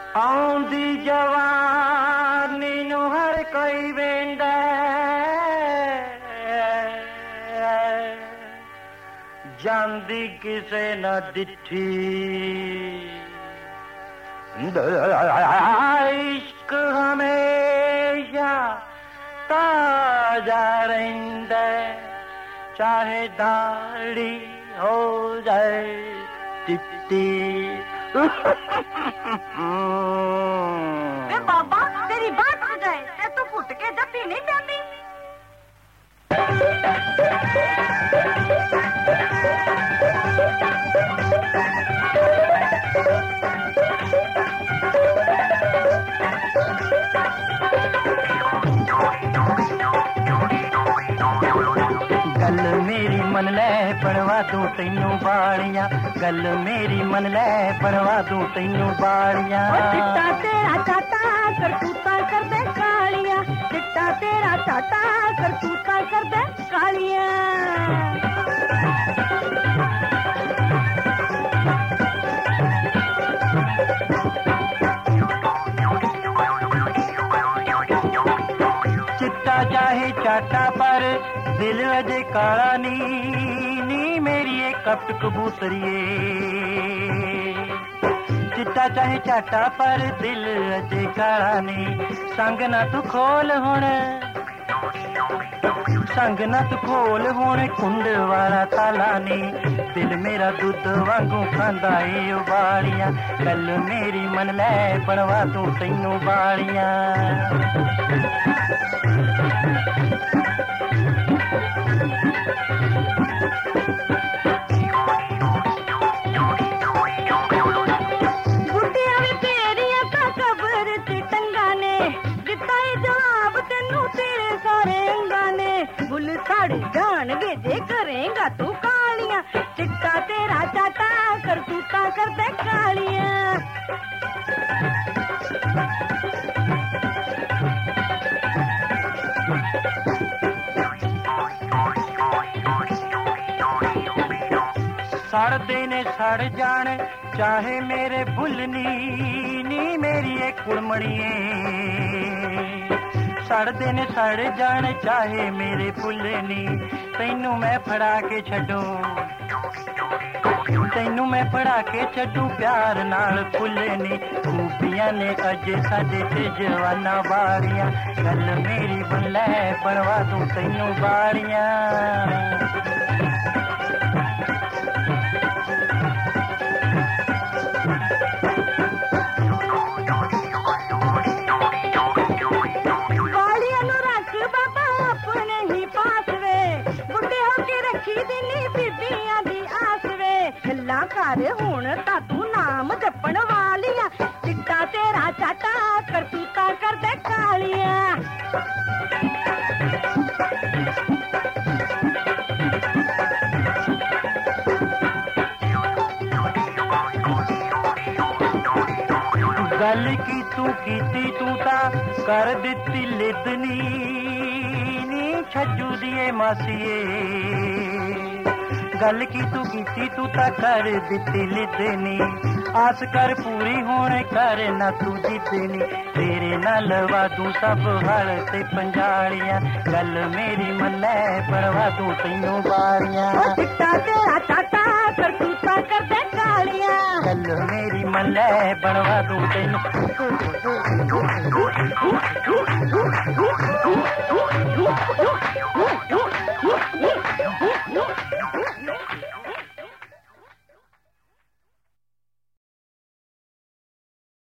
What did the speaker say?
आउंदी जवानी नूं हर कोई वेंदा जांदी किसे न दिठी इश्क हमेशा ताजा रहिंदा चाहे दाढ़ी हो जाए चिट्टी। बाबा तेरी बात हो जाए ते तू फुट के जप्पी नहीं पाती। गल मेरी मन ले बनवा दूं तैनू बालियां गल मेरी मन ले बनवा दूं तैनू बालियां। चिट्टा तेरा चाटा करतूता कर दे कालियां चिट्टा तेरा चाटा करतूता कर दे कालियां। चिट्टा चाहे चाटा पर दिल अजे काला नी मेरी एक कपट कबूतरिए। चिट्टा चाहे चाटा पर दिल अजे काला नी संग ना तू खोल हुण संग ना तू खोल हुण कुंड वाला ताला नी दिल मेरा दुध वांगू खांदा ए उबालियां गल मेरी मन ले बनवा दूं तैनू बालियां। जान जे करेगा तू कालियां चिट्टा तेरा चाटा करतूता कर दे कालियां। सड़दे ने सड़ जान चाहे मेरे भुलनी नी मेरी एक कुड़मणिए। सड़दे ने सड़ जान चाहे मेरे फुलनी तैनू मैं फड़ा के छड्डूं तैनू मैं फड़ा के छड्डूं प्यार नाल फुलनी खूबियां ने अजे साडे ते जवाना बाड़ियां गल मेरी बन ले बनवा दूं तैनू बाड़ियां। हुण ता तू नाम जपण वालियां चिट्टा तेरा चाटा करतूता कर दे कालियां। गल की तू ता कर दित्ती लिदनी नी छज्जू दिए मासीए। गल की तू ता कर दित्ती लिदनी आस कर पूरी होने कर ना तू जितनी तेरे नाल वादू सब हल ते पंजालियां गल मेरी मन ले बनवा दूं तैनू बालियां। चिट्टा तेरा चाटा करतूता कर दे कालियां गल मेरी मन ले बनवा दूं तैनू